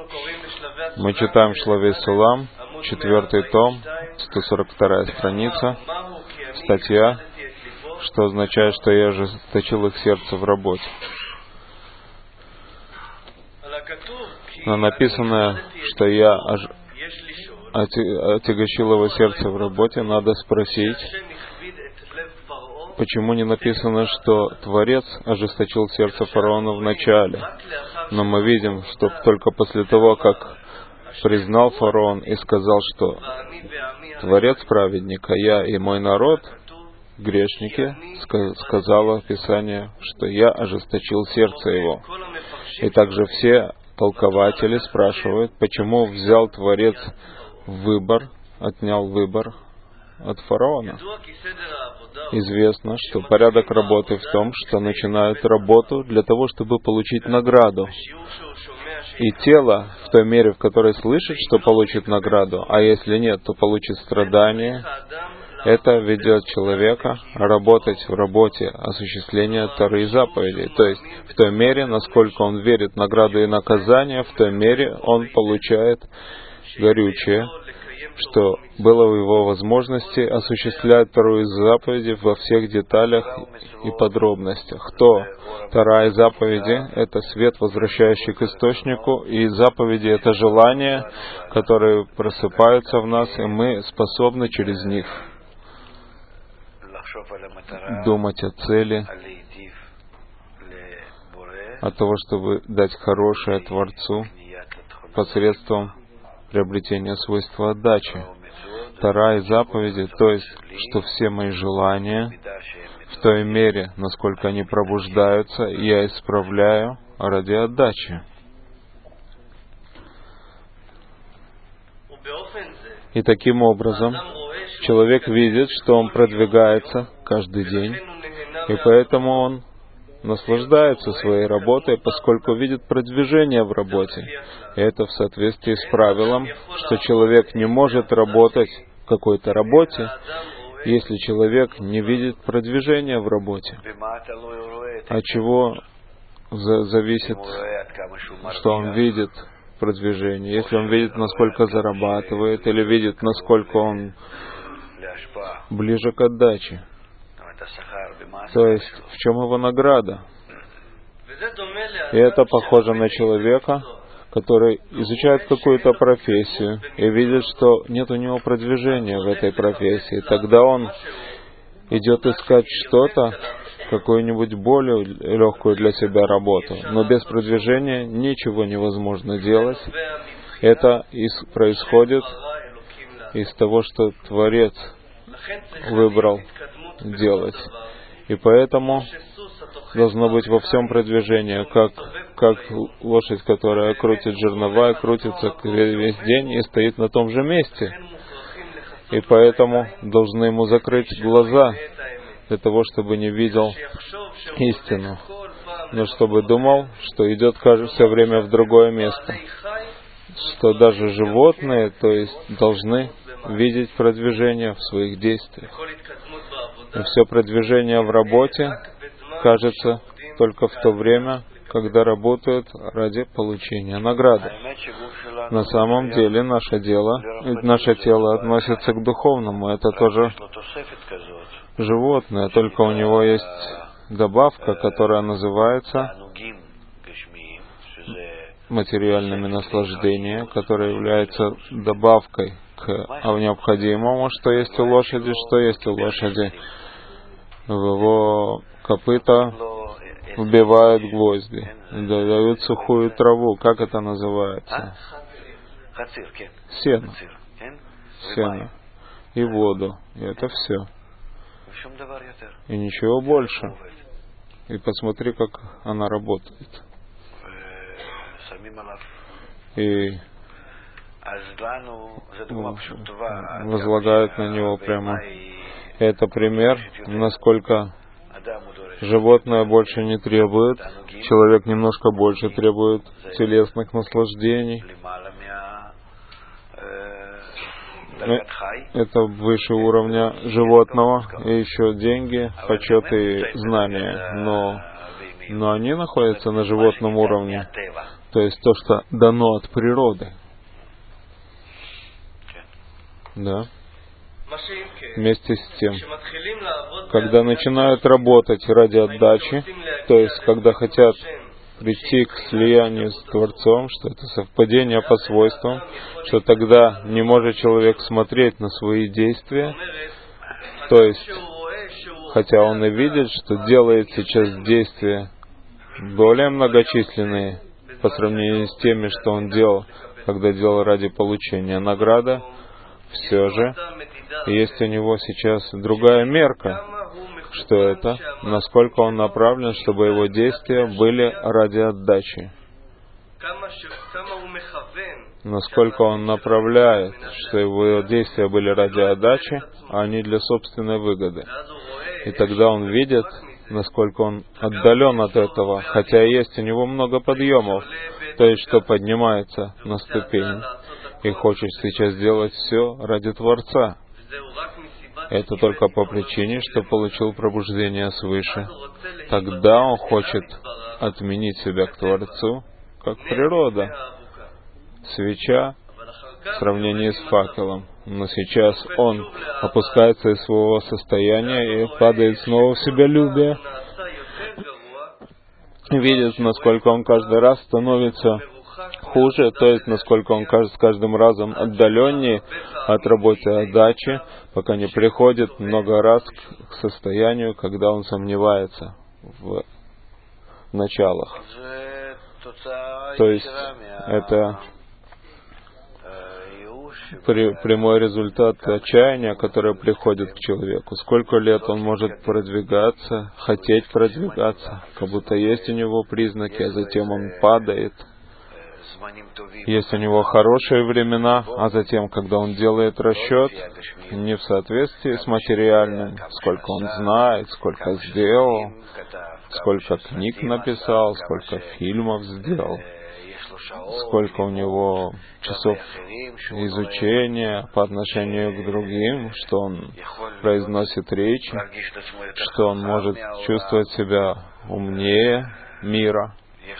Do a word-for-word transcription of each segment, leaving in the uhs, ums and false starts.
Мы читаем Шлавей Сулам, четвертый том, сто сорок вторая страница, статья, что означает, что я ожесточил их сердце в работе. Но написано, что я ож... отягощил его сердце в работе, надо спросить, почему не написано, что Творец ожесточил сердце фараона в начале. Но мы видим, что только после того, как признал фараон и сказал, что Творец праведник, а я и мой народ грешники, сказало Писание, что я ожесточил сердце его. И также все толкователи спрашивают, почему взял Творец выбор, отнял выбор от фараона. Известно, что порядок работы в том, что начинают работу для того, чтобы получить награду. И тело, в той мере, в которой слышит, что получит награду, а если нет, то получит страдания, это ведет человека работать в работе осуществления Торы и заповедей. То есть, в той мере, насколько он верит в награду и наказание, в той мере он получает горючее, что было в его возможности осуществлять Тору и заповеди во всех деталях и подробностях. То Тора и заповеди — это свет, возвращающий к источнику, и заповеди — это желания, которые просыпаются в нас, и мы способны через них думать о цели, о того, чтобы дать хорошее Творцу посредством приобретения свойства отдачи. Тора и заповеди, то есть, что все мои желания, в той мере, насколько они пробуждаются, я исправляю ради отдачи. И таким образом, человек видит, что он продвигается каждый день, и поэтому он наслаждается своей работой, поскольку видит продвижение в работе. И это в соответствии с правилом, что человек не может работать в какой-то работе, если человек не видит продвижения в работе. От чего за- зависит, что он видит продвижение? Если он видит, насколько зарабатывает, или видит, насколько он ближе к отдаче. То есть, в чем его награда? И это похоже на человека, который изучает какую-то профессию и видит, что нет у него продвижения в этой профессии. Тогда он идет искать что-то, какую-нибудь более легкую для себя работу. Но без продвижения ничего невозможно делать. Это из, происходит из того, что Творец выбрал делать. И поэтому должно быть во всем продвижение, как, как лошадь, которая крутит жернова и крутится весь день и стоит на том же месте. И поэтому должны ему закрыть глаза для того, чтобы не видел истину, но чтобы думал, что идет все время в другое место. Что даже животные, то есть, должны видеть продвижение в своих действиях. И все продвижение в работе кажется только в то время, когда работают ради получения награды. На самом деле наше дело, наше тело относится к духовному. Это тоже животное, только у него есть добавка, которая называется материальными наслаждениями, которая является добавкой к необходимому, что есть у лошади, что есть у лошади. В его копыта вбивают гвозди, дают сухую траву. Как это называется? Сено. Сено. И воду. И это все. И ничего больше. И посмотри, как она работает. И возлагают на него прямо. Это пример, насколько животное больше не требует, человек немножко больше требует телесных наслаждений. Это выше уровня животного, и еще деньги, почет и знания. Но, но они находятся на животном уровне. то есть то, что дано от природы. Да. Вместе с тем, когда начинают работать ради отдачи, то есть когда хотят прийти к слиянию с Творцом, что это совпадение по свойствам, что тогда не может человек смотреть на свои действия, то есть, хотя он и видит, что делает сейчас действия более многочисленные по сравнению с теми, что он делал, когда делал ради получения награды, все же есть у него сейчас другая мерка, что это, насколько он направлен, чтобы его действия были ради отдачи. Насколько он направляет, что его действия были ради отдачи, а не для собственной выгоды. И тогда он видит, насколько он отдален от этого, хотя есть у него много подъемов, то есть что поднимается на ступень и хочет сейчас сделать все ради Творца. Это только по причине, что получил пробуждение свыше. Тогда он хочет отменить себя к Творцу, как природа. Свеча в сравнении с факелом. Но сейчас он опускается из своего состояния и падает снова в себялюбие. Видит, насколько он каждый раз становится хуже, то есть насколько он с каждым разом отдаленнее от работы отдачи, пока не приходит много раз к состоянию, когда он сомневается в началах. То есть это при, прямой результат отчаяния, которое приходит к человеку. Сколько лет он может продвигаться, хотеть продвигаться, как будто есть у него признаки, а затем он падает. Есть у него хорошие времена, а затем, когда он делает расчет, не в соответствии с материальным, сколько он знает, сколько сделал, сколько книг написал, сколько фильмов сделал, сколько у него часов изучения по отношению к другим, что он произносит речи, что он может чувствовать себя умнее мира.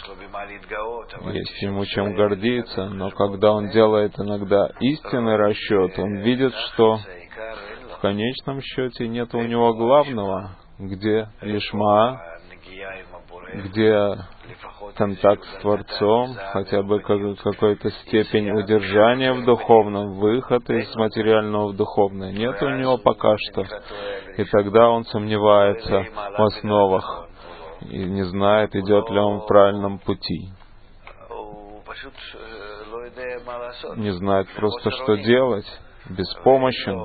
Есть ему чем гордиться, но когда он делает иногда истинный расчет, он видит, что в конечном счете нет у него главного, где лишма, где контакт с Творцом, хотя бы какой-то степень удержания в духовном, выход из материального в духовное. Нет у него пока что. И тогда он сомневается в основах и не знает, идет ли он в правильном пути. Не знает просто, что делать, беспомощен.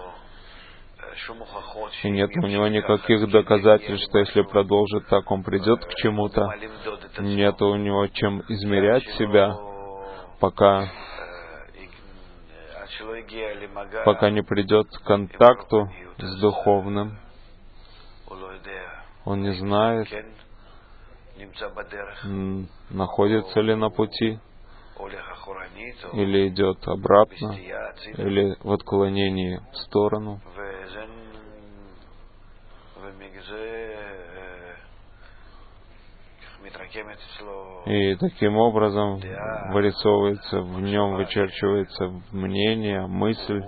И нет у него никаких доказательств, что если продолжит так, он придет к чему-то. Нет у него чем измерять себя, пока, пока не придет к контакту с духовным. Он не знает, находится ли на пути, или идет обратно, или в отклонении в сторону. И таким образом вырисовывается в нем, вычерчивается мнение, мысль,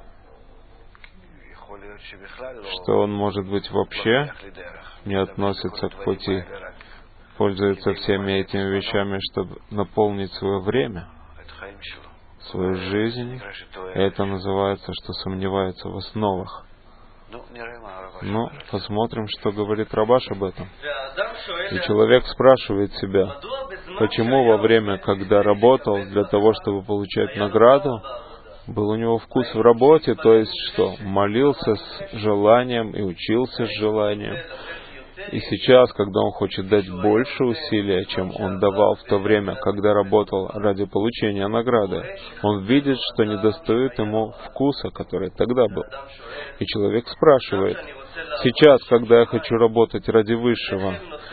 что он, может быть, вообще не относится к пути, пользуется всеми этими вещами, чтобы наполнить свое время, свою жизнь. Это называется, что сомневается в основах. Ну, посмотрим, что говорит Рабаш об этом. И человек спрашивает себя, почему во время, когда работал для того, чтобы получать награду, был у него вкус в работе, то есть что? Молился с желанием и учился с желанием. И сейчас, когда он хочет дать больше усилия, чем он давал в то время, когда работал ради получения награды, он видит, что недостает ему вкуса, который тогда был. И человек спрашивает, сейчас, когда я хочу работать ради высшего,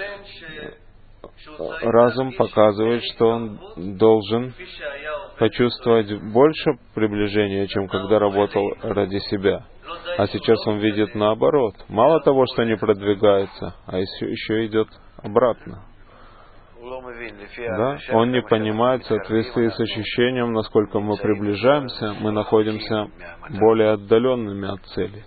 разум показывает, что он должен почувствовать больше приближения, чем когда работал ради себя. А сейчас он видит наоборот. Мало того, что не продвигается, а еще идет обратно. Да? Он не понимает в соответствии с ощущением, насколько мы приближаемся, мы находимся более отдаленными от цели.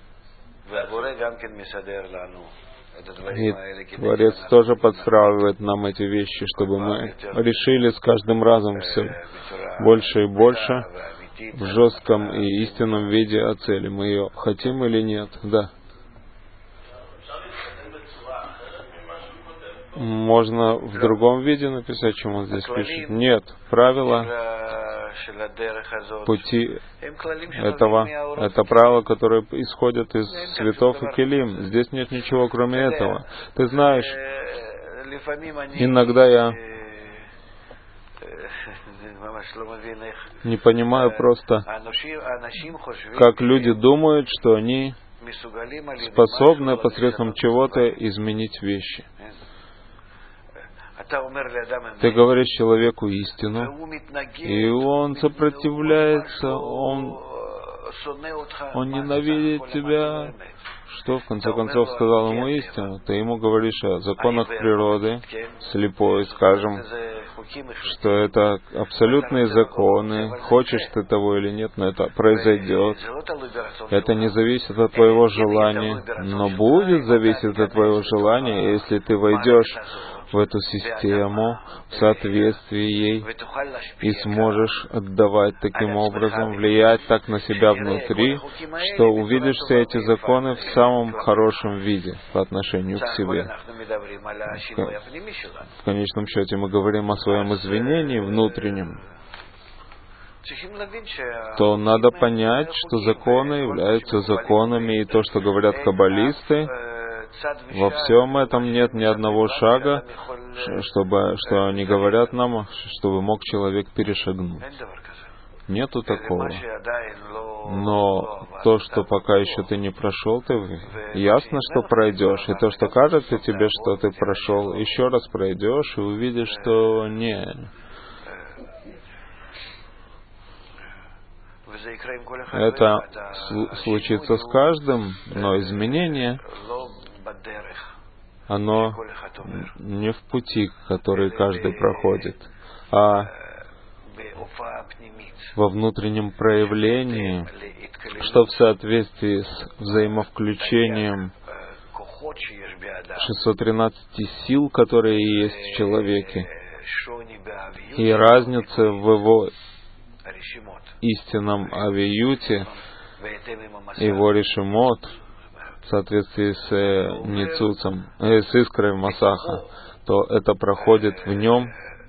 И Творец тоже подстраивает нам эти вещи, чтобы мы решили с каждым разом все больше и больше в жестком и истинном виде о цели. Мы ее хотим или нет? Да. Можно в другом виде написать, чем он здесь пишет. Нет, правила пути этого, это правила, которые исходят из цветов и келим. Здесь нет ничего, кроме этого. Ты знаешь, иногда я не понимаю просто, как люди думают, что они способны посредством чего-то изменить вещи. Ты говоришь человеку истину, и он сопротивляется, он, он ненавидит тебя. Что, в конце концов, сказал ему истину? Ты ему говоришь о законах природы, слепой, скажем, что это абсолютные законы, хочешь ты того или нет, но это произойдет. Это не зависит от твоего желания, но будет зависеть от твоего желания, если ты войдешь в эту систему, в соответствии ей, и сможешь отдавать таким образом, влиять так на себя внутри, что увидишь все эти законы в самом хорошем виде по отношению к себе. В конечном счете мы говорим о своем извинении внутреннем, то надо понять, что законы являются законами, и то, что говорят каббалисты, во всем этом нет ни одного шага, чтобы, что они говорят нам, чтобы мог человек перешагнуть. Нету такого. Но то, что пока еще ты не прошел, ты ясно, что пройдешь. И то, что кажется тебе, что ты прошел, еще раз пройдешь и увидишь, что не. Это случится с каждым, но изменение, оно не в пути, который каждый проходит, а во внутреннем проявлении, что в соответствии с взаимовключением шестьсот тринадцати сил, которые есть в человеке, и разница в его истинном авиюте, его решимот, в соответствии с э, ницуцем, э, с искрой Масаха, то это проходит в нем,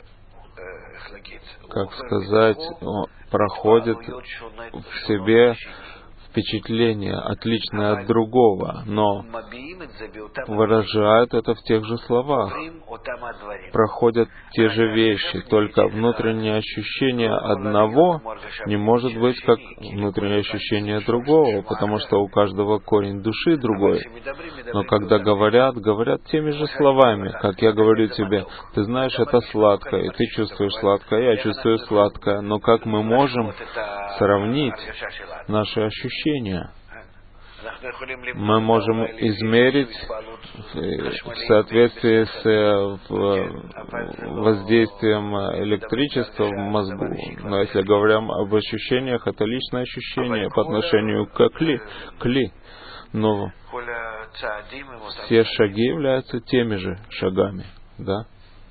как сказать, проходит в себе впечатление, отличное от другого, но выражают это в тех же словах. Проходят те же вещи, только внутреннее ощущение одного не может быть как внутреннее ощущение другого, потому что у каждого корень души другой. Но когда говорят, говорят теми же словами, как я говорю тебе, ты знаешь, это сладкое, и ты чувствуешь сладкое, я чувствую сладкое, но как мы можем сравнить наши ощущения? Мы можем измерить в соответствии с воздействием электричества в мозгу. Но если говорим об ощущениях, это личное ощущение по отношению к кли. кли. Но все шаги являются теми же шагами. Да?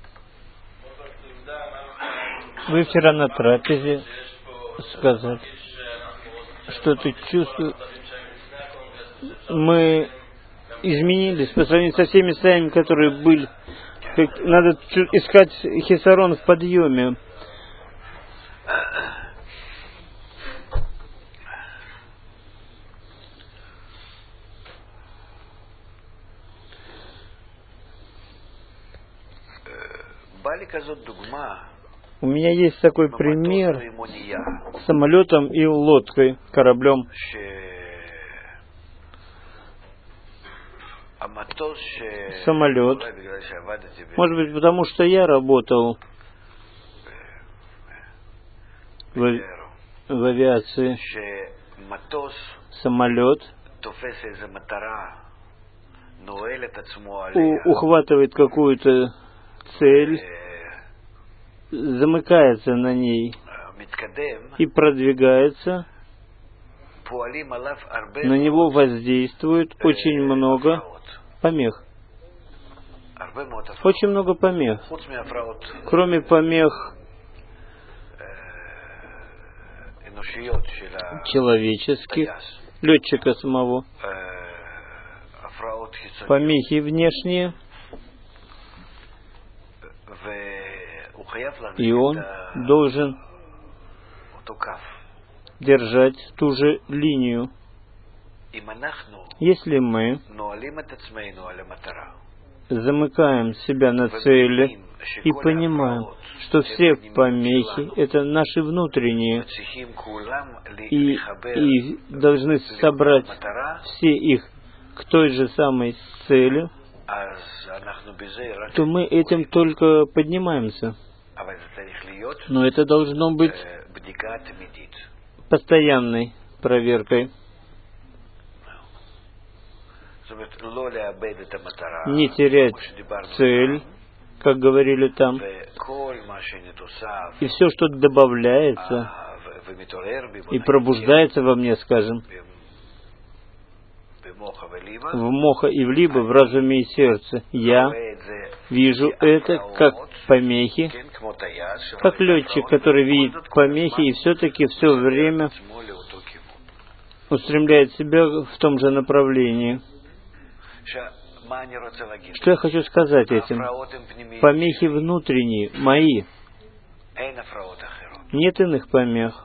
Вы вчера на трапезе сказали, что ты чувствуешь... Мы изменились по сравнению со всеми состояниями, которые были. Как надо искать хисарон в подъеме. У меня есть такой пример с самолетом и лодкой, кораблем. Самолет. Может быть, потому что я работал в, в авиации. Самолет у, ухватывает какую-то цель замыкается на ней и продвигается, на него воздействует очень много помех. Очень много помех. Кроме помех человеческих, летчика самого, помехи внешние, и он должен держать ту же линию. Если мы замыкаем себя на цели и понимаем, что все помехи — это наши внутренние, и, и должны собрать все их к той же самой цели, то мы этим только поднимаемся. Но это должно быть постоянной проверкой. Не терять цель, как говорили там, и все, что добавляется и пробуждается во мне, скажем, в моха и в либо, в разуме и сердце, я вижу это как помехи, как летчик, который видит помехи и все-таки все время устремляет себя в том же направлении. Что я хочу сказать этим? Помехи внутренние, мои. Нет иных помех.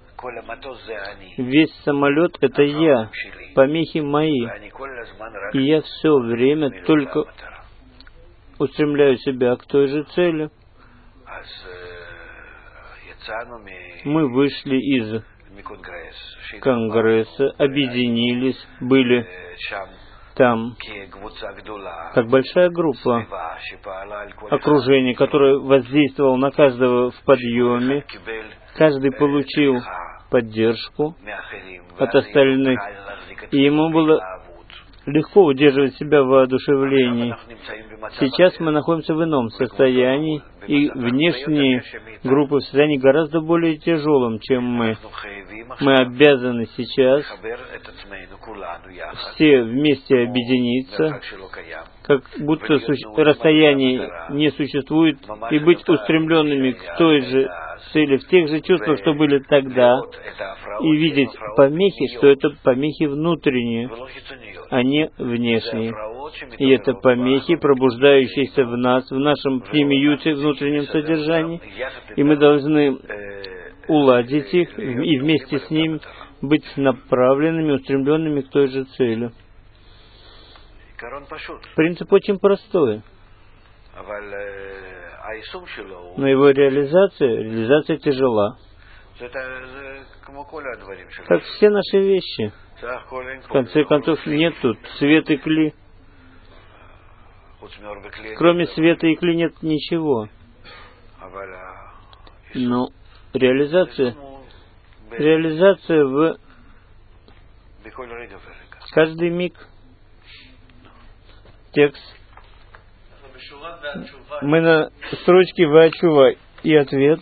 Весь самолет — это я, помехи мои. И я все время только устремляю себя к той же цели. Мы вышли из Конгресса, объединились, были там как большая группа, окружение, которое воздействовало на каждого в подъеме. Каждый получил поддержку от остальных, и ему было легко удерживать себя в воодушевлении. Сейчас мы находимся в ином состоянии, и внешние группы в состоянии гораздо более тяжелом, чем мы. Мы обязаны сейчас все вместе объединиться, как будто расстояние не существует, и быть устремленными к той же цели, в тех же чувствах, что были тогда, и видеть помехи, что это помехи внутренние, а не внешние. И это помехи, пробуждающиеся в нас, в нашем пнемиюте, внутреннем содержании, и мы должны уладить их и вместе с ними быть направленными, устремленными к той же цели. Принцип очень простой. Но его реализация, реализация тяжела. Как все наши вещи. В конце концов, нет тут свет и кли. Кроме света и кли нет ничего. Но реализация, реализация в каждый миг. Текст. Мы на строчке «Вачува» и ответ.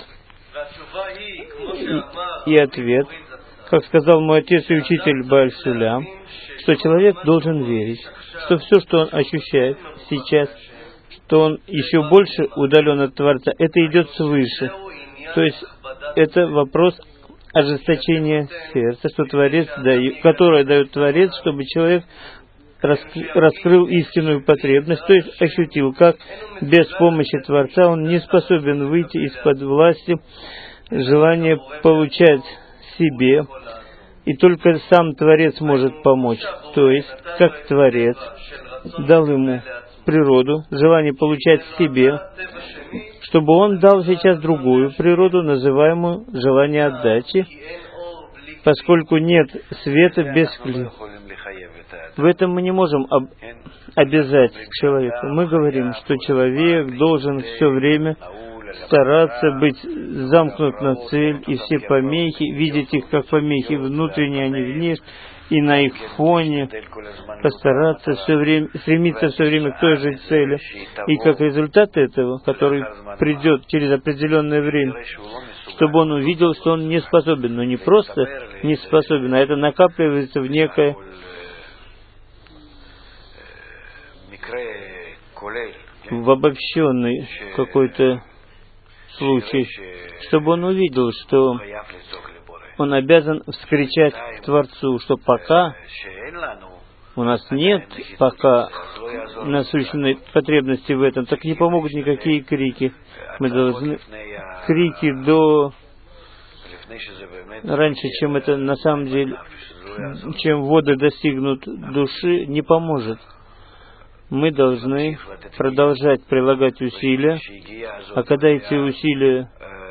И, и ответ. Как сказал мой отец и учитель Бааль Сулям, что человек должен верить, что все, что он ощущает сейчас, что он еще больше удален от Творца, это идет свыше. То есть это вопрос ожесточения сердца, что Творец дает, которое дает Творец, чтобы человек раскрыл истинную потребность, то есть ощутил, как без помощи Творца он не способен выйти из-под власти желания получать себе, и только сам Творец может помочь. То есть, как Творец дал ему природу, желание получать себе, чтобы он дал сейчас другую природу, называемую желание отдачи, поскольку нет света без кли. В этом мы не можем об- обязать человека. Мы говорим, что человек должен все время стараться быть замкнут на цель, и все помехи, видеть их как помехи внутренние, а не внешние, и на их фоне постараться все время, стремиться все время к той же цели. И как результат этого, который придет через определенное время, чтобы он увидел, что он не способен, но не просто не способен, а это накапливается в некое в обобщенный какой-то случай, чтобы он увидел, что он обязан вскричать к Творцу, что пока у нас нет пока насущной потребности в этом, так не помогут никакие крики. Мы должны крики до раньше, чем это на самом деле, чем воды достигнут души, не поможет. Мы должны продолжать прилагать усилия, а когда эти усилия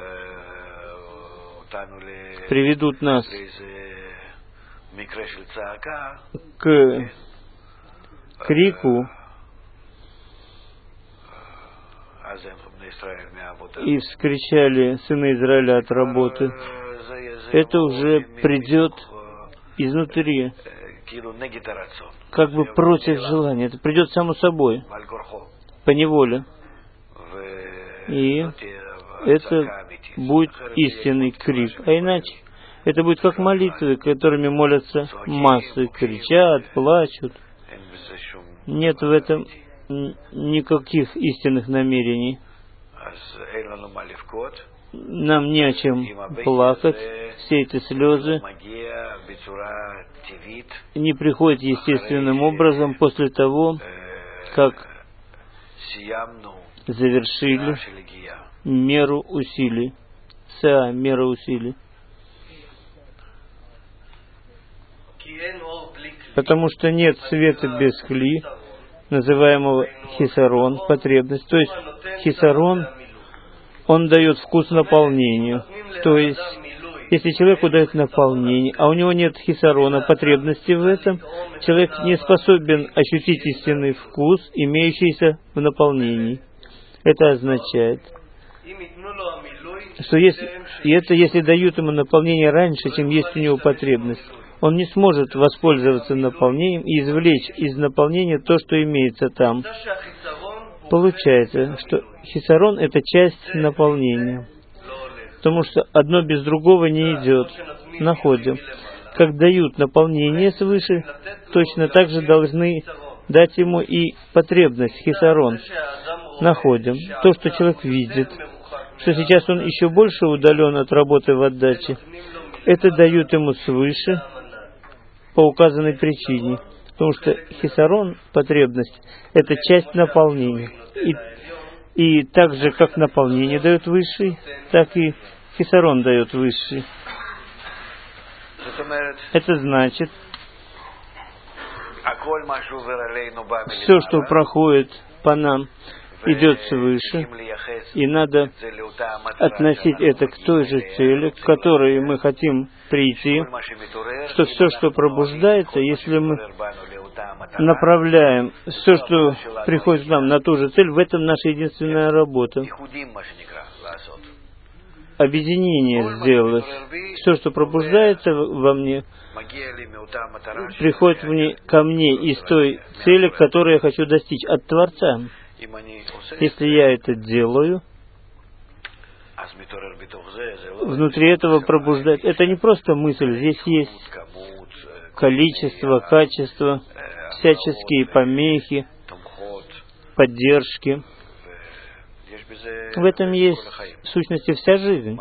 приведут нас к крику и вскричали сыны Израиля от работы, это уже придет изнутри, как бы против желания. Это придет само собой, по неволе. И это будет истинный крик. А иначе это будет как молитвы, которыми молятся массы, кричат, плачут. Нет в этом никаких истинных намерений. Нам не о чем плакать. Все эти слезы не приходят естественным образом после того, как завершили меру усилий. Са, мера усилий. Потому что нет света без кли, называемого хисарон, потребность. То есть хисарон, он дает вкус наполнению. То есть, если человеку дают наполнение, а у него нет хисарона, потребности в этом, человек не способен ощутить истинный вкус, имеющийся в наполнении. Это означает, что если, и это если дают ему наполнение раньше, чем есть у него потребность, он не сможет воспользоваться наполнением и извлечь из наполнения то, что имеется там. Получается, что хисарон — это часть наполнения, потому что одно без другого не идет. Находим. Как дают наполнение свыше, точно так же должны дать ему и потребность, хисарон. Находим. То, что человек видит, что сейчас он еще больше удален от работы в отдаче, это дают ему свыше по указанной причине. Потому что хисарон, потребность, это часть наполнения. И, и так же, как наполнение дает высший, так и хисарон дает высший. Это значит, все, что проходит по нам, идет свыше, и надо относить это к той же цели, к которой мы хотим прийти, что все, что пробуждается, если мы направляем все, что приходит к нам на ту же цель, в этом наша единственная работа. Объединение сделалось. Все, что пробуждается во мне, приходит мне, ко мне из той цели, которую я хочу достичь от Творца. Если я это делаю, внутри этого пробуждать. Это не просто мысль, здесь есть количество, качество, всяческие помехи, поддержки. В этом есть в сущности вся жизнь.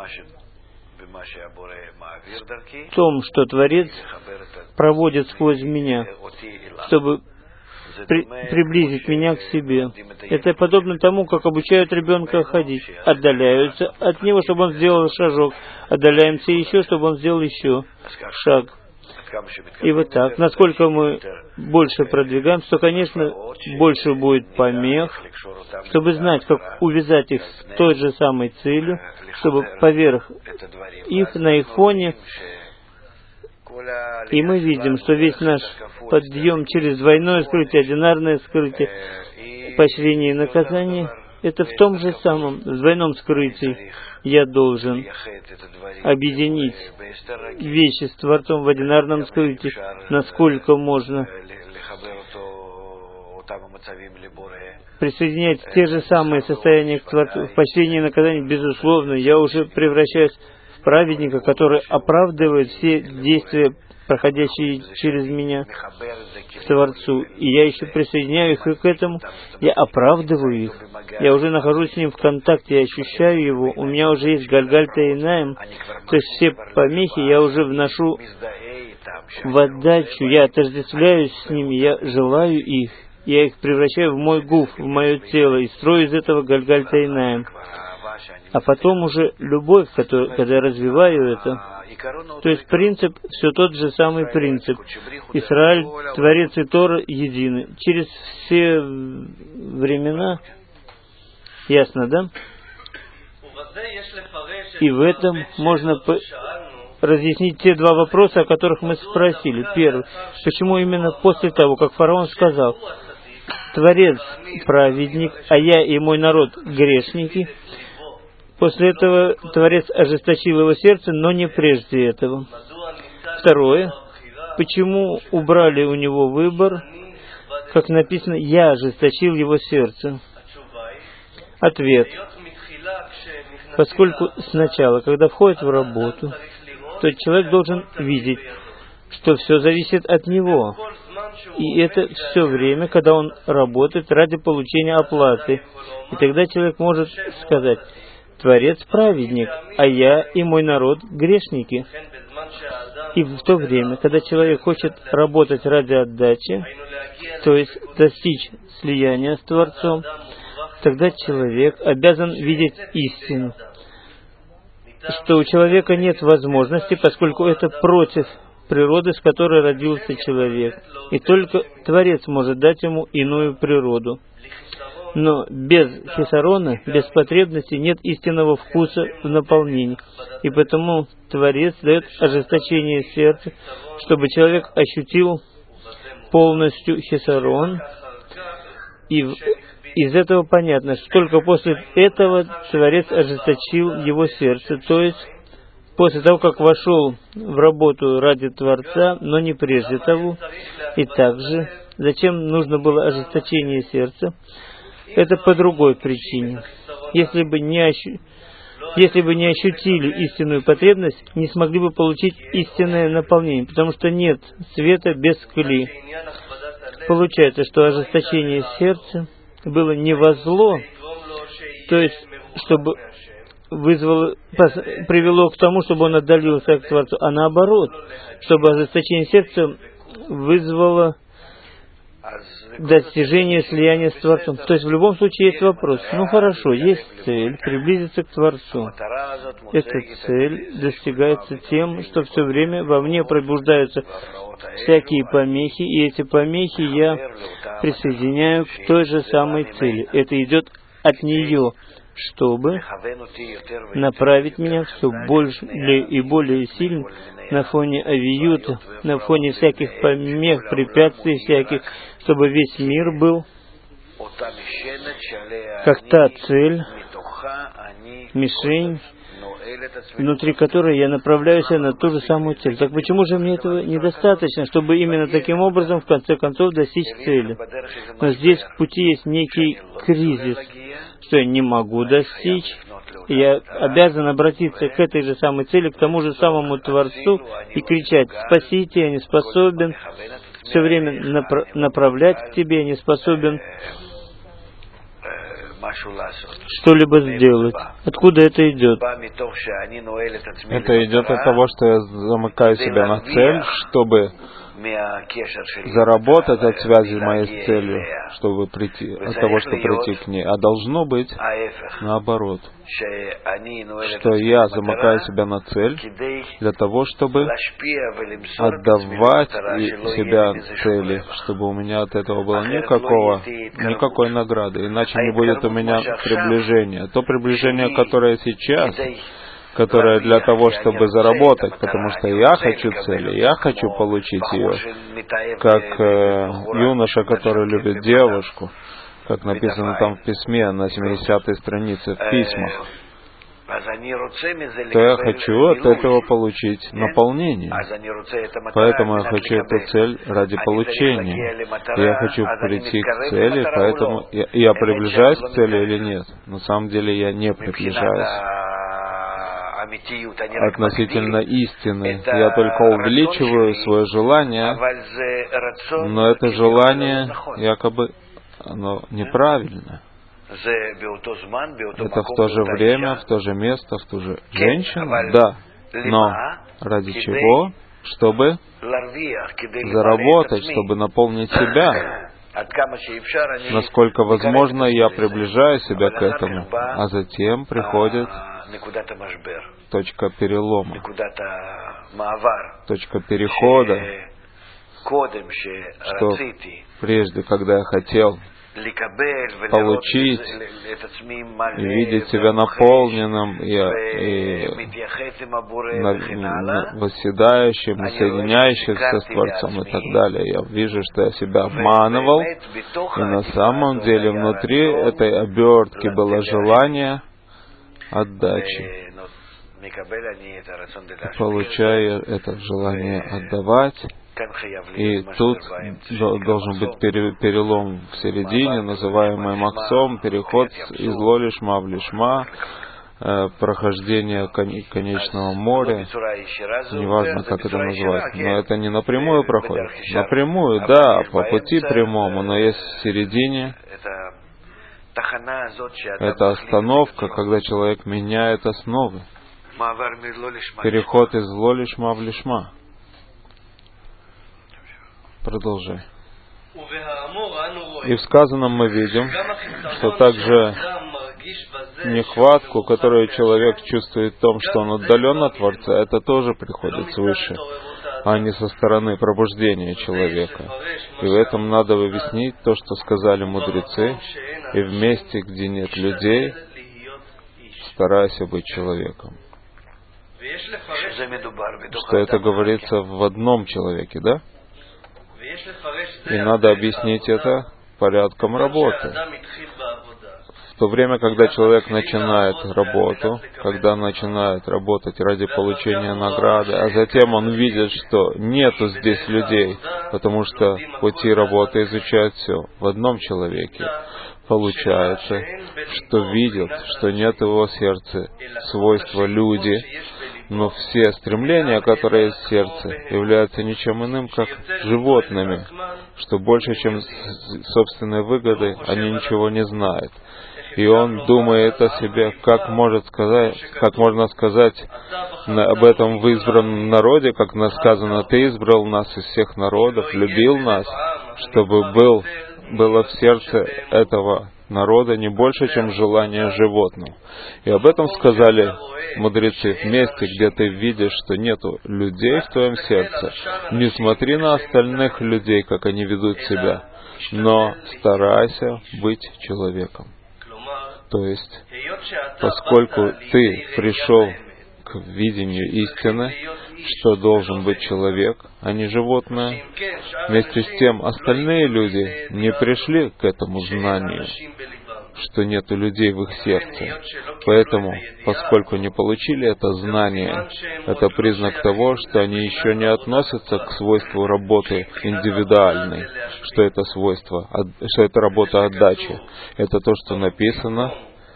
В том, что Творец проводит сквозь меня, чтобы при, приблизить меня к себе. Это подобно тому, как обучают ребенка ходить. Отдаляются от него, чтобы он сделал шажок. Отдаляемся еще, чтобы он сделал еще шаг. И вот так. Насколько мы больше продвигаемся, то, конечно, больше будет помех, чтобы знать, как увязать их с той же самой целью, чтобы поверх их, на их фоне. И мы видим, что весь наш подъем через двойное скрытие, одинарное скрытие, поощрение и наказание, это в том же самом, в двойном скрытии. Я должен объединить вещи с Творцом в одинарном скрытии, насколько можно присоединять те же самые состояния к Творцу. В почтении и наказании, безусловно, я уже превращаюсь в праведника, который оправдывает все действия, проходящие через меня к Творцу. И я еще присоединяю их и к этому. Я оправдываю их. Я уже нахожусь с ним в контакте, я ощущаю его. У меня уже есть Гальгальта и Наим. То есть все помехи я уже вношу в отдачу. Я отождествляюсь с ними, я желаю их. Я их превращаю в мой гуф, в мое тело, и строю из этого Гальгальта и Наим. А потом уже любовь, который, когда я развиваю это, то есть принцип, все тот же самый принцип. Исраиль, Творец и Тора едины. Через все времена, ясно, да? И в этом можно по- разъяснить те два вопроса, о которых мы спросили. Первый, почему именно после того, как фараон сказал, Творец праведник, а я и мой народ грешники, после этого Творец ожесточил его сердце, но не прежде этого. Второе, почему убрали у него выбор, как написано, я ожесточил его сердце? Ответ. Поскольку сначала, когда входит в работу, то человек должен видеть, что все зависит от него. И это все время, когда он работает ради получения оплаты. И тогда человек может сказать, Творец праведник, а я и мой народ грешники. И в то время, когда человек хочет работать ради отдачи, то есть достичь слияния с Творцом, тогда человек обязан видеть истину, что у человека нет возможности, поскольку это против природы, с которой родился человек. И только Творец может дать ему иную природу. Но без хисарона, без потребности нет истинного вкуса в наполнении. И потому Творец дает ожесточение сердца, чтобы человек ощутил полностью хисарон. И в, из этого понятно, что только после этого Творец ожесточил его сердце, то есть после того, как вошел в работу ради Творца, но не прежде того. И также, зачем нужно было ожесточение сердца? Это по другой причине. Если бы не, ощу... Если бы не ощутили истинную потребность, не смогли бы получить истинное наполнение, потому что нет света без кли. Получается, что ожесточение сердца было не во зло, то есть, чтобы вызвало, привело к тому, чтобы он отдалился от Творца, а наоборот, чтобы ожесточение сердца вызвало достижение слияния с Творцом. То есть в любом случае есть вопрос. Ну хорошо, есть цель приблизиться к Творцу. Эта цель достигается тем, что все время во мне пробуждаются всякие помехи, и эти помехи я присоединяю к той же самой цели. Это идет от нее, чтобы направить меня все больше и более сильно на фоне авиюта, на фоне всяких помех, препятствий всяких, чтобы весь мир был как та цель, мишень, внутри которой я направляюсь на ту же самую цель. Так почему же мне этого недостаточно, чтобы именно таким образом, в конце концов, достичь цели? Но здесь в пути есть некий кризис, что я не могу достичь. Я обязан обратиться к этой же самой цели, к тому же самому Творцу и кричать: «Спасите, я не способен все время напра- направлять к Тебе, я не способен что-либо сделать». Откуда это идет? Это идет от того, что я замыкаю себя на цель, чтобы заработать от связи моей с целью, чтобы прийти, от того, чтобы прийти к ней. А должно быть наоборот, что я замыкаю себя на цель для того, чтобы отдавать себя цели, чтобы у меня от этого было никакого, никакой награды, иначе не будет у меня приближения. То приближение, которое сейчас, которая для того, чтобы заработать, потому что я хочу цели, я хочу получить ее, как э, юноша, который любит девушку, как написано там в письме на семидесятой странице в письмах, то я хочу от этого получить наполнение. Поэтому я хочу эту цель ради получения. Я хочу прийти к цели, поэтому я, я приближаюсь к цели или нет? На самом деле я не приближаюсь. Относительно истины я только увеличиваю свое желание, но это желание якобы оно неправильно. Это в то же время, в то же место, в ту же женщину, да. Но ради чего? Чтобы заработать, чтобы наполнить себя. Насколько возможно, я приближаю себя к этому, а затем приходит точка перелома, точка перехода, что прежде, когда я хотел получить и видеть себя наполненным и, и на, на, восседающим, и соединяющимся с Творцом и так далее. Я вижу, что я себя обманывал, и на самом деле внутри этой обертки было желание отдачи. Получая это желание отдавать, и тут должен быть перелом в середине, называемый максом, переход из ло-лишма в лишма, прохождение конечного моря, неважно, как это назвать, но это не напрямую проходит. Напрямую, да, по пути прямому, но есть в середине. Это остановка, когда человек меняет основы. Переход из ло-лишма в лишма. Продолжай. И в сказанном мы видим, что также нехватку, которую человек чувствует в том, что он отдален от Творца, это тоже приходит свыше, а не со стороны пробуждения человека. И в этом надо объяснить то, что сказали мудрецы, и в месте, где нет людей, старайся быть человеком. Что это говорится в одном человеке, да? И надо объяснить это порядком работы. В то время, когда человек начинает работу, когда начинает работать ради получения награды, а затем он видит, что нету здесь людей, потому что пути работы изучают все в одном человеке, получается, что видит, что нет в его сердце свойства люди, но все стремления, которые есть в сердце, являются ничем иным, как животными, что больше, чем собственные выгоды, они ничего не знают. И он думает о себе, как может сказать, как можно сказать об этом в избранном народе, как сказано, ты избрал нас из всех народов, любил нас, чтобы был, было в сердце этого народа не больше, чем желание животного. И об этом сказали мудрецы: в месте, где ты видишь, что нету людей в твоем сердце, не смотри на остальных людей, как они ведут себя, но старайся быть человеком. То есть, поскольку ты пришел к видению истины, что должен быть человек, а не животное, вместе с тем остальные люди не пришли к этому знанию, что нету людей в их сердце. Поэтому, поскольку не получили это знание, это признак того, что они еще не относятся к свойству работы индивидуальной, что это свойство, что это работа отдачи. Это то, что написано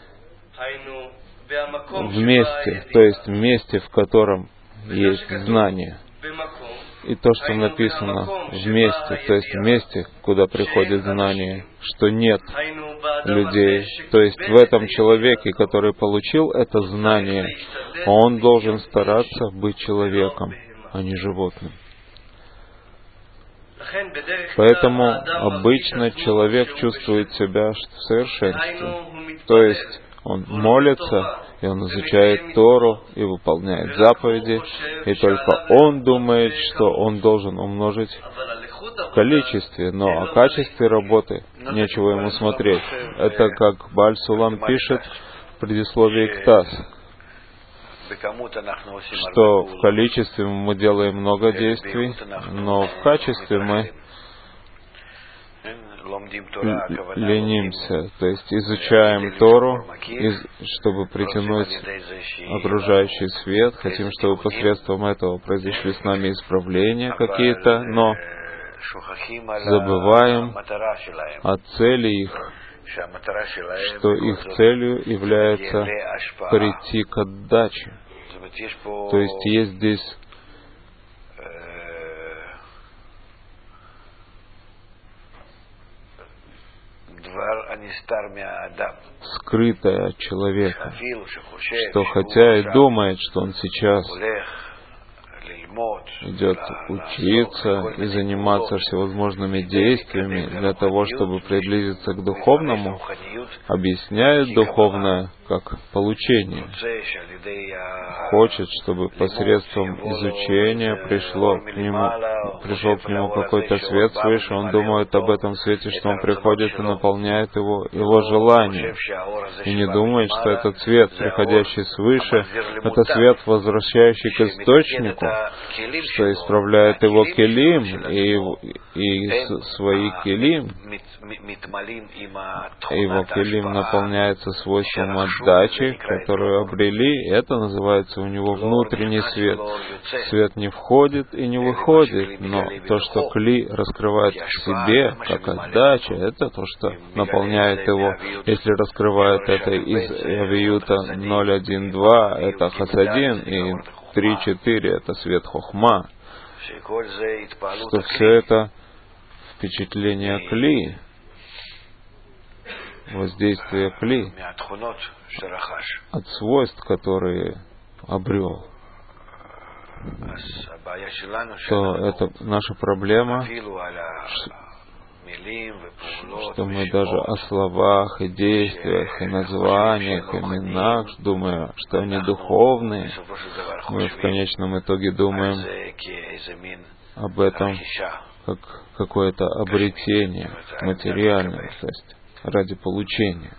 в месте, то есть в месте, в котором есть знание. И то, что написано в месте, то есть в месте, куда приходит знание, что нет людей. То есть в этом человеке, который получил это знание, он должен стараться быть человеком, а не животным. Поэтому обычно человек чувствует себя в совершенстве. То есть он молится, и он изучает Тору и выполняет заповеди, и только он думает, что он должен умножить в количестве, но о качестве работы нечего ему смотреть. Это как Бааль Сулам пишет в предисловии к ТАСС, что в количестве мы делаем много действий, но в качестве мы ленимся, то есть изучаем Тору, чтобы притянуть окружающий свет, хотим, чтобы посредством этого произошли с нами исправления какие-то, но забываем о цели их, что их целью является прийти к отдаче. То есть есть здесь скрытое от человека, что хотя и думает, что он сейчас идет учиться и заниматься всевозможными действиями для того, чтобы приблизиться к духовному, объясняет духовное как получение. Хочет, чтобы посредством изучения пришло к нему, пришел к нему какой-то свет свыше, он думает об этом свете, что он приходит и наполняет его, его желание. И не думает, что этот свет, приходящий свыше, это свет, возвращающий к источнику, что исправляет его келим, и, и свои келим, его келим наполняется свойством отдачи, которую обрели, это называется у него внутренний свет. Свет не входит и не выходит, но то, что кли раскрывает в себе, как отдача, это то, что наполняет его. Если раскрывает это из Авиюта ноль один два, это Хасадин, и три четыре, это свет Хохма, что все это впечатление кли, воздействие кли от свойств, которые обрел, то это наша проблема, что мы даже о словах и действиях, и названиях, именах, думая, что они духовные, мы в конечном итоге думаем об этом как какое-то обретение материальное, то есть ради получения.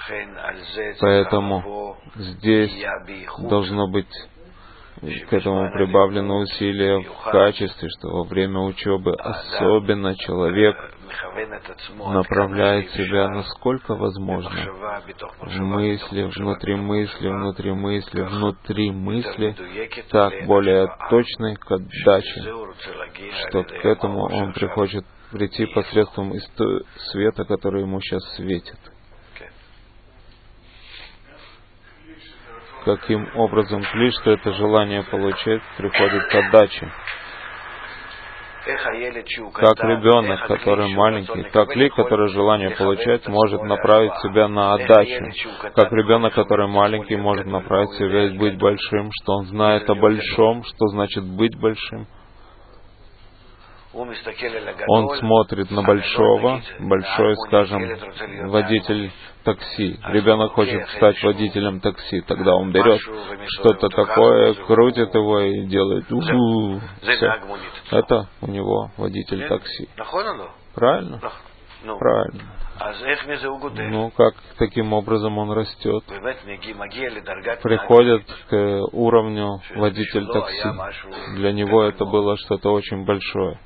Поэтому здесь должно быть к этому прибавлено усилие в качестве, что во время учебы особенно человек направляет себя насколько возможно в мысли, внутри мысли, внутри мысли, внутри мысли, так более точной к отдаче, что к этому он хочет прийти посредством света, который ему сейчас светит. Каким образом кли, что это желание получить, приходит к отдаче. Как ребенок, который маленький, как ли, который желание получать, может направить себя на отдачу. Как ребенок, который маленький, может направить себя и быть большим, что он знает о большом, что значит быть большим. Он смотрит на большого, большой, скажем, водитель такси. Ребенок хочет стать водителем такси, тогда он берет что-то такое, крутит его и делает у-у-у. Все. Это у него водитель такси. Правильно? Правильно. Ну, как таким образом он растет? Приходит к уровню водитель такси. Для него это было что-то очень большое.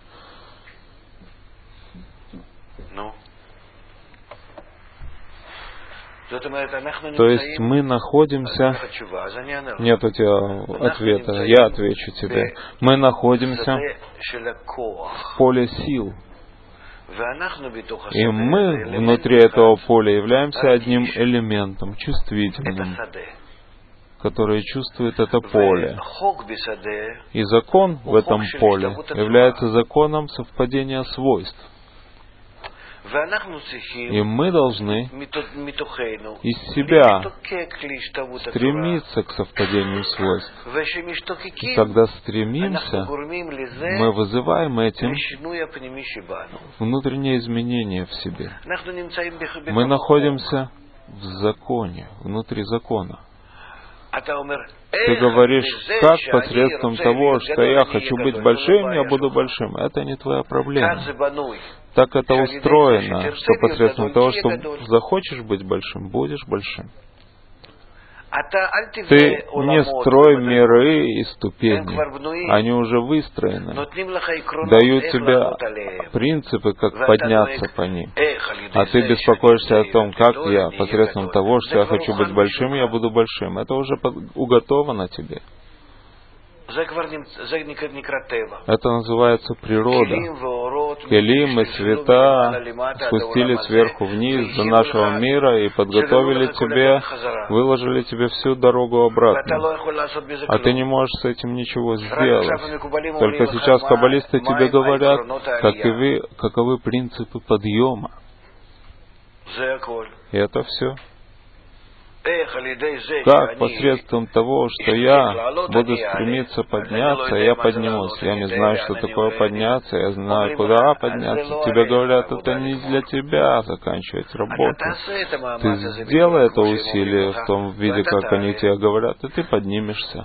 То есть мы находимся... Нет у тебя ответа, я отвечу тебе. Мы находимся в поле сил. И мы внутри этого поля являемся одним элементом, чувствительным, который чувствует это поле. И закон в этом поле является законом совпадения свойств. И мы должны из себя стремиться к совпадению свойств. И когда стремимся, мы вызываем этим внутреннее изменение в себе. Мы находимся в законе, внутри закона. Ты говоришь, как посредством того, что я хочу быть большим, я буду большим. Это не твоя проблема. Так это устроено, что посредством того, что захочешь быть большим, будешь большим. Ты не строй миры и ступени. Они уже выстроены. Дают тебе принципы, как подняться по ним. А ты беспокоишься о том, как я, посредством того, что я хочу быть большим, я буду большим. Это уже уготовано тебе. Это называется природа. Келим и света спустились сверху вниз до нашего мира и подготовили тебе, выложили тебе всю дорогу обратно. А ты не можешь с этим ничего сделать. Только сейчас каббалисты тебе говорят, каковы, каковы принципы подъема. И это все. Как посредством того, что я буду стремиться подняться, я поднимусь. Я не знаю, что такое подняться, я знаю, куда подняться. Тебе говорят, это не для тебя заканчивать работу. Ты сделай это усилие в том виде, как они тебе говорят, и ты поднимешься.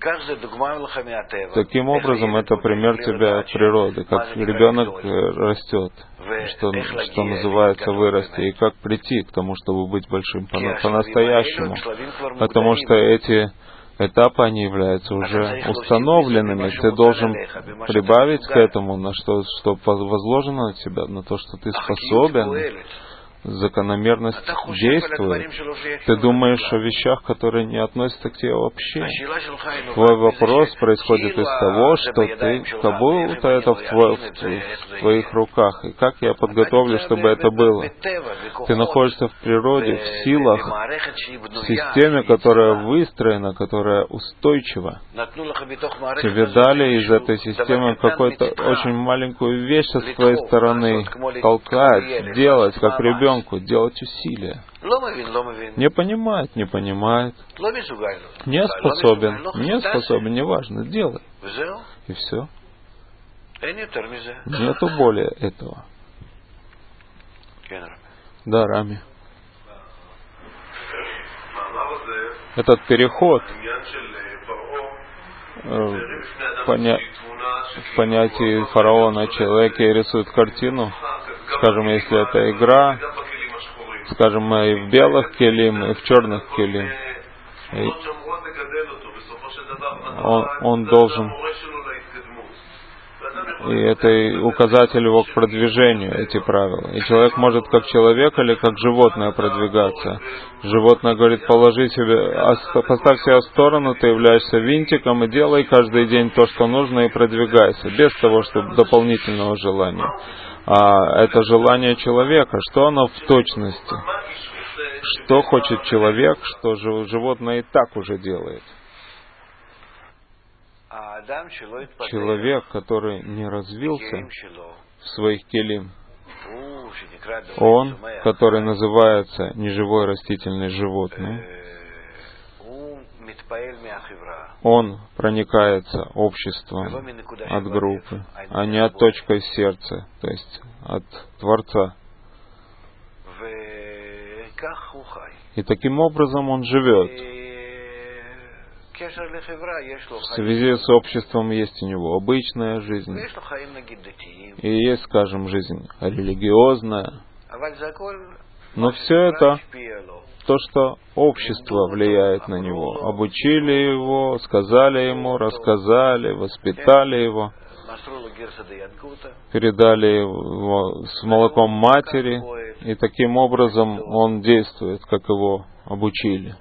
Таким образом, это пример тебя от природы, как ребенок растет, что, что называется вырасти, и как прийти к тому, чтобы быть большим по-настоящему. Потому что эти этапы, они являются уже установленными. Ты должен прибавить к этому, на что, что возложено на тебя, на то, что ты способен. Закономерность действует. Ты думаешь о вещах, которые не относятся к тебе вообще. Твой вопрос происходит из того, что ты, как будто это в, твой, в твоих руках. И как я подготовлю, чтобы это было? Ты находишься в природе, в силах, в системе, которая выстроена, которая устойчива. Тебе дали из этой системы какую-то очень маленькую вещь со своей стороны толкать, делать, как ребенок. Делать усилия. Не понимает, не понимает. Не способен, не способен, неважно, делай. И все. Нету более этого. Да, Рами. Этот переход в, поня... в понятии фараона человек рисует картину. Скажем, если это игра, скажем, и в белых келим, и в черных келим. И он, он должен... И это указатель его к продвижению, эти правила. И человек может как человек или как животное продвигаться. Животное говорит, положи себе, поставь себя в сторону, ты являешься винтиком, и делай каждый день то, что нужно, и продвигайся, без того, чтобы дополнительного желания. А это желание человека, что оно в точности? Что хочет человек, что животное и так уже делает? Человек, который не развился в своих келим, он, который называется неживое растительное животное, он проникается обществом от группы, а не от точки сердца, то есть от Творца. И таким образом он живет. В связи с обществом есть у него обычная жизнь, и есть, скажем, жизнь религиозная. Но все это то, что общество влияет на него. Обучили его, сказали ему, рассказали, воспитали его, передали его с молоком матери, и таким образом он действует, как его обучили.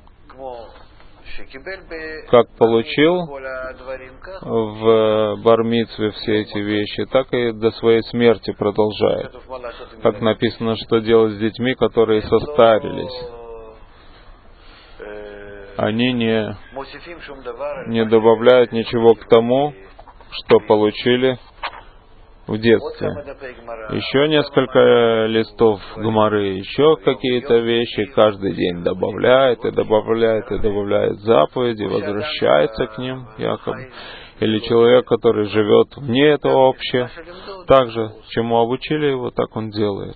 Как получил в бар-мицве все эти вещи, так и до своей смерти продолжает. Как написано, что делать с детьми, которые состарились. Они не, не добавляют ничего к тому, что получили в детстве. Еще несколько листов Гмары, еще какие-то вещи каждый день добавляет и добавляет и добавляет заповеди, возвращается к ним якобы. Или человек, который живет вне этого общего, также, чему обучили его, так он делает.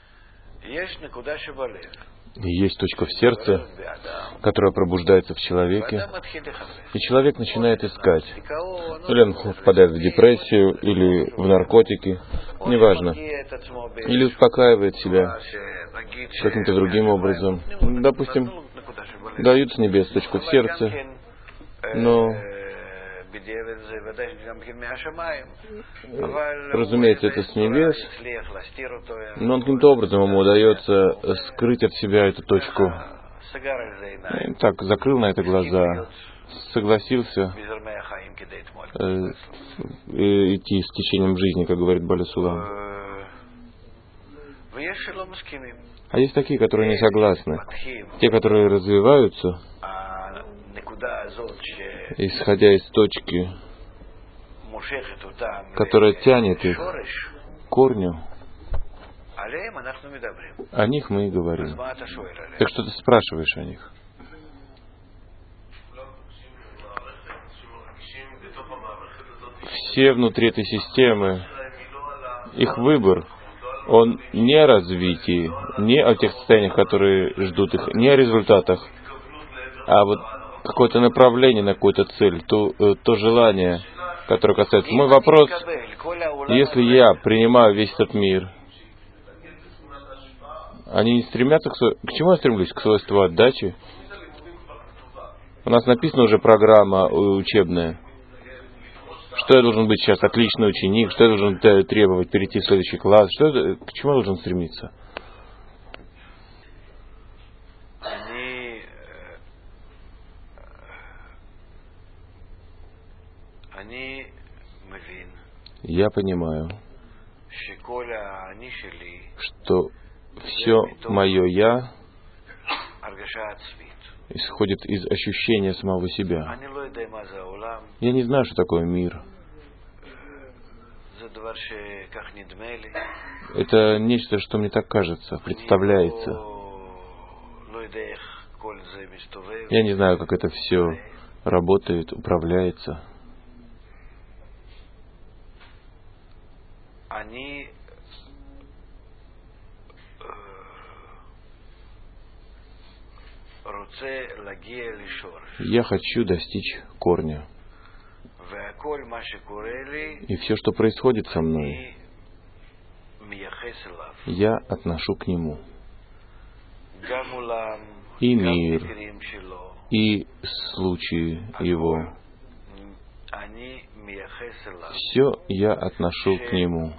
И есть точка в сердце, которая пробуждается в человеке, и человек начинает искать. Или он впадает в депрессию, или в наркотики, неважно. Или успокаивает себя каким-то другим образом. Допустим, дают с небес точку в сердце, но, разумеется, это с небес, но каким-то образом ему удается скрыть от себя эту точку. И так, закрыл на это глаза, согласился э, идти с течением жизни, как говорит Баля Сулам. А есть такие, которые не согласны. Те, которые развиваются, исходя из точки, которая тянет их к корню, о них мы и говорим. Так что ты спрашиваешь о них? Все внутри этой системы, их выбор, он не о развитии, не о тех состояниях, которые ждут их, не о результатах, а вот какое-то направление на какую-то цель, то, то желание, которое касается. Мой вопрос, если я принимаю весь этот мир, они не стремятся к... К чему я стремлюсь? К свойству отдачи? У нас написана уже программа учебная. Что я должен быть сейчас? Отличный ученик? Что я должен требовать? Перейти в следующий класс? Что я, к чему я должен стремиться? Я понимаю, что все мое «я» исходит из ощущения самого себя. Я не знаю, что такое мир. Это нечто, что мне так кажется, представляется. Я не знаю, как это все работает, управляется. Я хочу достичь корня. И все, что происходит со мной, я отношу к нему. И мир, и случаи его. Все я отношу к нему.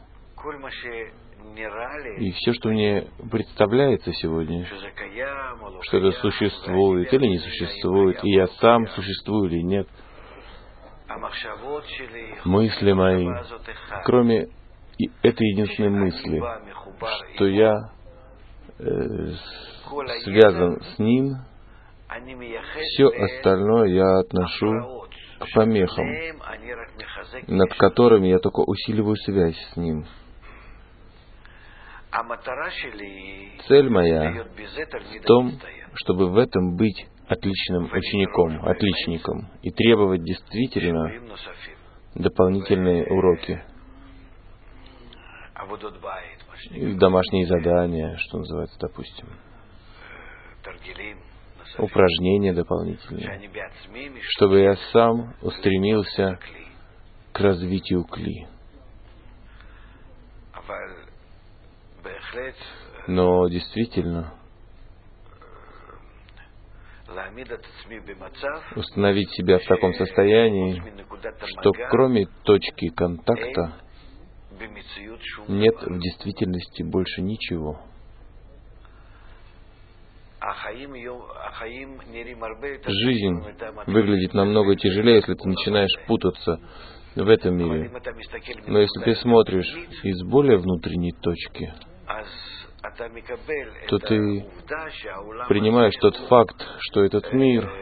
И все, что мне представляется сегодня, что это существует или не существует, и я сам существую или нет, мысли мои, кроме этой единственной мысли, что я э, связан с ним, все остальное я отношу к помехам, над которыми я только усиливаю связь с ним. Цель моя в том, чтобы в этом быть отличным учеником, отличником, и требовать действительно дополнительные уроки, домашние задания, что называется, допустим, упражнения дополнительные, чтобы я сам устремился к развитию кли. Но действительно установить себя в таком состоянии, что кроме точки контакта нет в действительности больше ничего. Жизнь выглядит намного тяжелее, если ты начинаешь путаться в этом мире. Но если ты смотришь из более внутренней точки, то ты принимаешь тот факт, что этот мир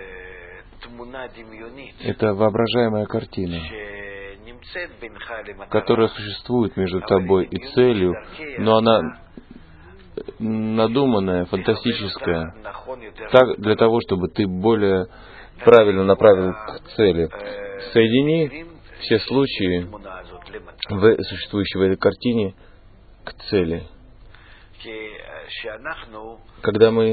— это воображаемая картина, которая существует между тобой и целью, но она надуманная, фантастическая, так для того, чтобы ты более правильно направил к цели. Соедини все случаи, в, существующие в этой картине, к цели. Когда мы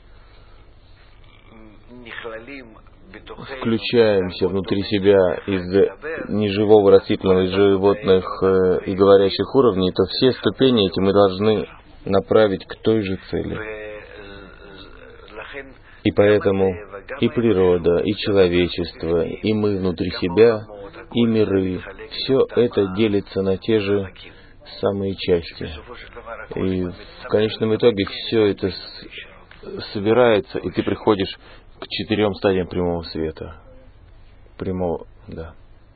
включаемся внутри себя из неживого растительного, из животных и говорящих уровней, то все ступени эти мы должны направить к той же цели. И поэтому и природа, и человечество, и мы внутри себя, и миры, все это делится на те же самые части. И в конечном итоге все это с- собирается, и ты приходишь к четырем стадиям прямого света. Прямого, да.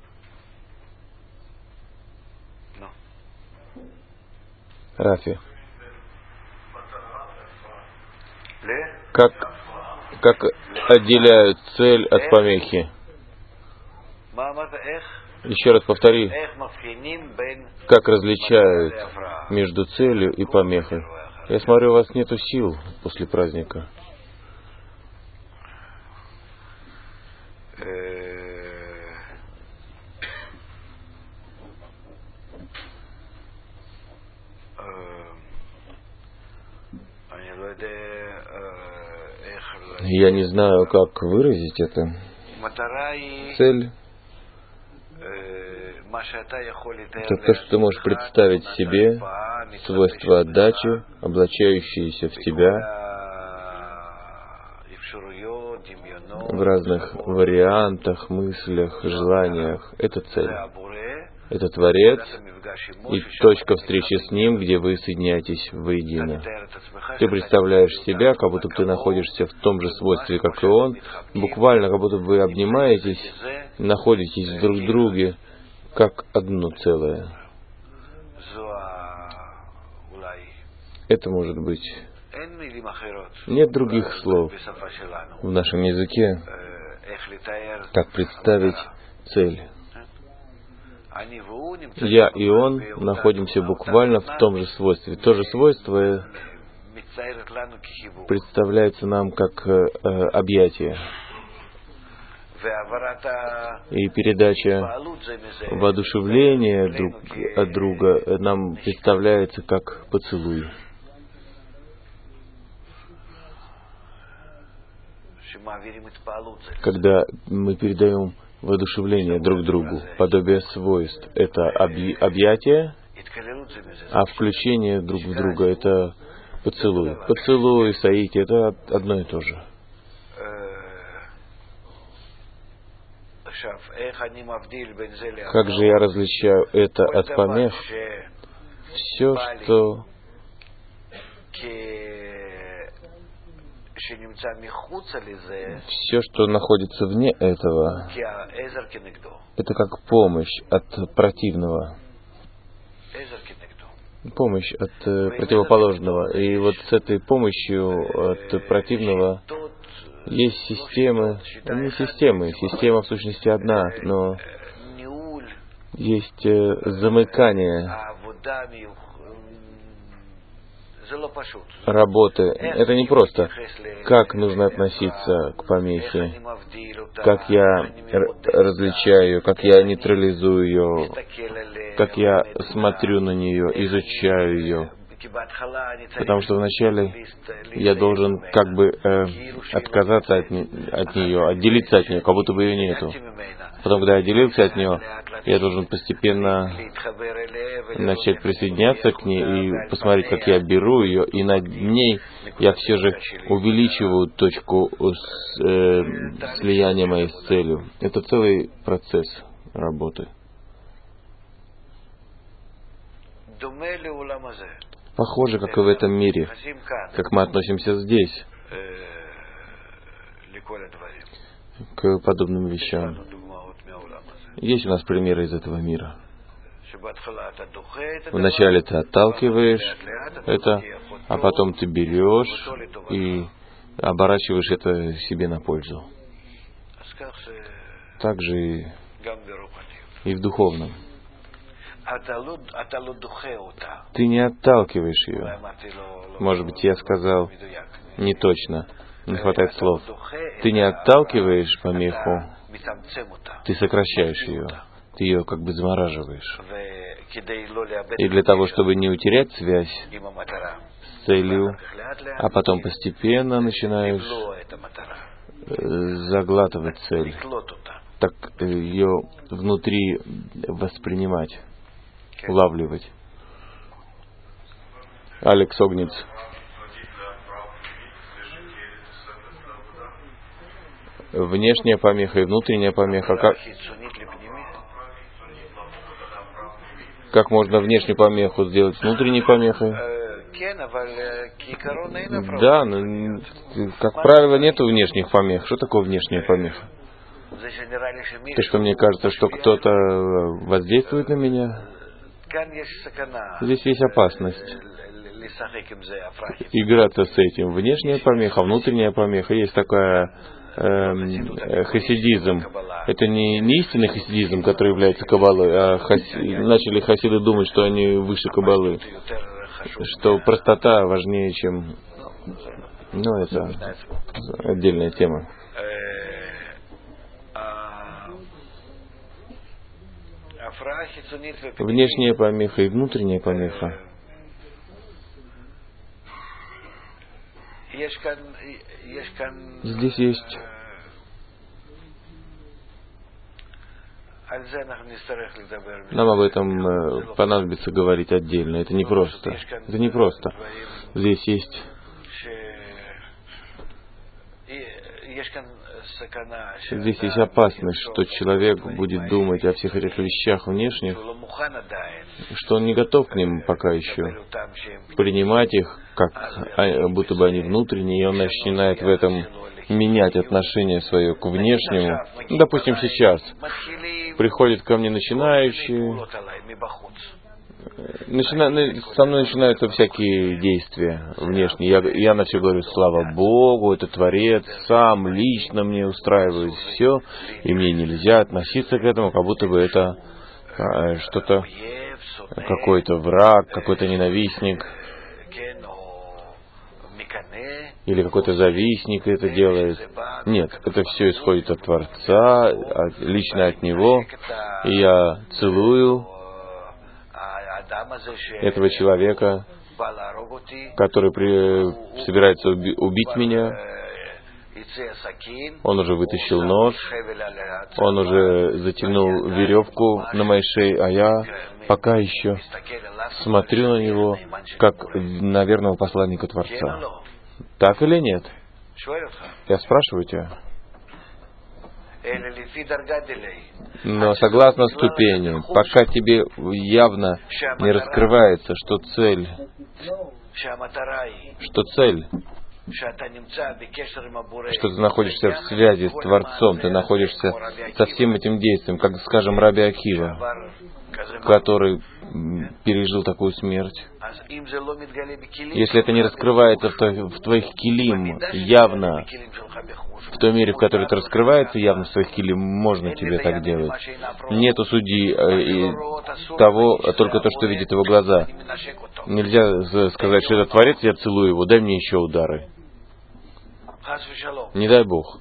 Рафи, как, как отделяют цель от помехи? Еще раз повтори, как различают между целью и помехой? Я смотрю, у вас нету сил после праздника. Я не знаю, как выразить это. Цель — это то, что ты можешь представить себе, свойства отдачи, облачающиеся в тебя в разных вариантах, мыслях, желаниях. Это цель. Это Творец и точка встречи с Ним, где вы соединяетесь воедино. Ты представляешь себя, как будто ты находишься в том же свойстве, как и Он, буквально, как будто вы обнимаетесь, находитесь друг в друге, как одно целое. Это может быть. Нет других слов в нашем языке, как представить цель. Я и Он находимся буквально в том же свойстве. То же свойство представляется нам как э, объятие. И передача воодушевления друг от друга нам представляется как поцелуй. Когда мы передаем воодушевление друг другу, подобие свойств, это объ- объятие, а включение друг в друга — это поцелуй. Поцелуй, саити — это одно и то же. Как же я различаю это от помех? Все, что все, что находится вне этого, это как помощь от противного. Помощь от э, противоположного. И вот с этой помощью от противного есть системы, не системы, система в сущности одна, но есть э, замыкание работы. Это не просто, как нужно относиться к помехе, как я р- различаю ее, как я нейтрализую ее, как я смотрю на нее, изучаю ее. Потому что вначале я должен как бы э, отказаться от, не- от нее, отделиться от нее, как будто бы ее нету. Потом, когда я отделился от нее, я должен постепенно начать присоединяться к ней и посмотреть, как я беру ее, и над ней я все же увеличиваю точку с, э, слияния моей с целью. Это целый процесс работы. Похоже, как и в этом мире, как мы относимся здесь к подобным вещам. Есть у нас примеры из этого мира. Вначале ты отталкиваешь это, а потом ты берешь и оборачиваешь это себе на пользу. Так же и, и в духовном. Ты не отталкиваешь ее. Может быть, я сказал не точно, не хватает слов. Ты не отталкиваешь помеху, ты сокращаешь ее. Ты ее как бы замораживаешь. И для того, чтобы не утерять связь с целью, а потом постепенно начинаешь заглатывать цель, так ее внутри воспринимать, улавливать. Алекс Огниц. внешняя помеха и внутренняя помеха. Как, как можно внешнюю помеху сделать внутренней помехой? Да, но, как правило, нет внешних помех. Что такое внешняя помеха? То, что мне кажется, что кто-то воздействует на меня. Здесь есть опасность играться с этим. Внешняя помеха, внутренняя помеха. Есть такая э, хасидизм. Это не, не истинный хасидизм, который является каббалой, а хаси, начали хасиды думать, что они выше каббалы. Что простота важнее, чем... Ну, это отдельная тема. Внешняя помеха и внутренняя помеха. Здесь есть... Нам об этом понадобится говорить отдельно. Это не просто. Это не просто. Здесь есть... Здесь есть опасность, что человек будет думать о всех этих вещах внешних, что он не готов к ним пока еще принимать их, как будто бы они внутренние, и он начинает в этом менять отношение свое к внешнему. Ну, допустим, сейчас приходят ко мне начинающие, Начина... со мной начинаются всякие действия внешние. Я, я на все говорю: слава Богу, это Творец, сам лично мне устраивает все, и мне нельзя относиться к этому, как будто бы это а, что-то, какой-то враг, какой-то ненавистник, или какой-то завистник это делает. Нет, это все исходит от Творца, от, лично от Него, и я целую этого человека, который при... собирается уби... убить меня. Он уже вытащил нож, он уже затянул веревку на моей шее, а я пока еще смотрю на него, как на верного посланника Творца. Так или нет? Я спрашиваю тебя. Но согласно ступени, пока тебе явно не раскрывается, что цель, что цель, что ты находишься в связи с Творцом, ты находишься со всем этим действием, как, скажем, Раби Акива, который пережил такую смерть. Если это не раскрывается в твоих килим явно, в той мере, в которой это раскрывается явно в своих килим, можно тебе так делать. Нету судьи и того, только то, что видит его глаза. Нельзя сказать, что это Творец, я целую его, дай мне еще удары. Не дай Бог.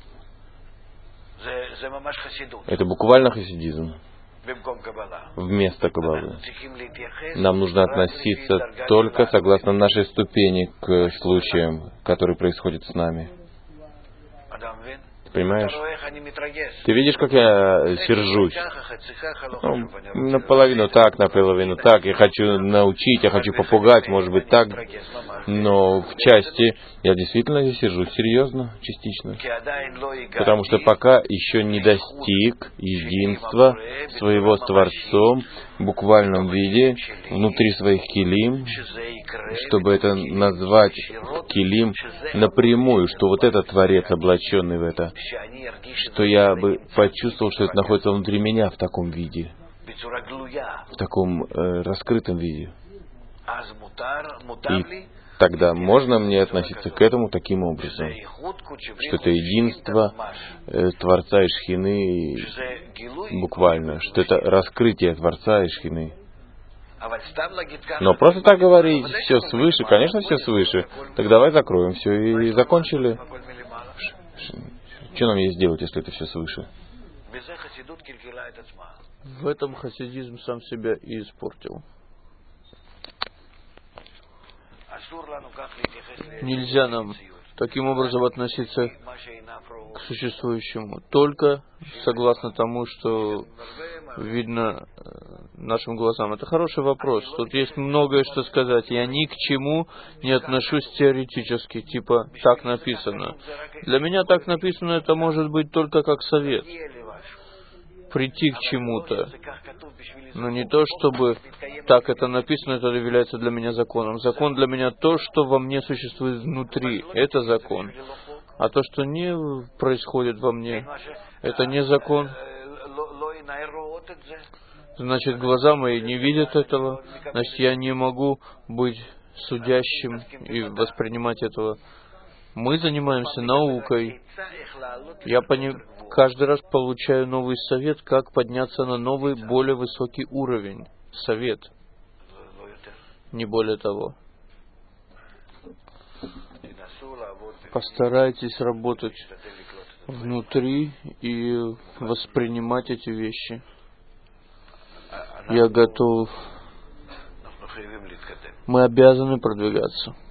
Это буквально хасидизм. Вместо каббалы. Нам нужно относиться только согласно нашей ступени к случаям, которые происходят с нами. Понимаешь? Ты видишь, как я сержусь? Ну, наполовину так, наполовину так. Я хочу научить, я хочу попугать, может быть, так. Но в части я действительно здесь сержусь, серьезно, частично. Потому что пока еще не достиг единства своего с Творцом в буквальном виде, внутри своих килим, чтобы это назвать килим напрямую, что вот этот Творец, облаченный в это, что я бы почувствовал, что это находится внутри меня в таком виде, в таком э, раскрытом виде. И тогда можно мне относиться к этому таким образом, что это единство э, Творца и Шхины, буквально, что это раскрытие Творца и Шхины. Но просто так говорить, все свыше, конечно, все свыше. Так давай закроем все и закончили. Что нам есть делать, если это все свыше? В этом хасидизм сам себя и испортил. Нельзя нам таким образом относиться к существующему, только согласно тому, что видно нашим глазам? Это хороший вопрос. Тут есть многое что сказать. Я ни к чему не отношусь теоретически, типа так написано. Для меня так написано, это может быть только как совет. Прийти к чему-то. Но не то, чтобы так это написано, это является для меня законом. Закон для меня то, что во мне существует внутри. Это закон. А то, что не происходит во мне, это не закон. Значит, глаза мои не видят этого. Значит, я не могу быть судящим и воспринимать этого. Мы занимаемся наукой. Я пони... каждый раз получаю новый совет, как подняться на новый, более высокий уровень. Совет. Не более того. Постарайтесь работать внутри и воспринимать эти вещи. Я готов. Мы обязаны продвигаться.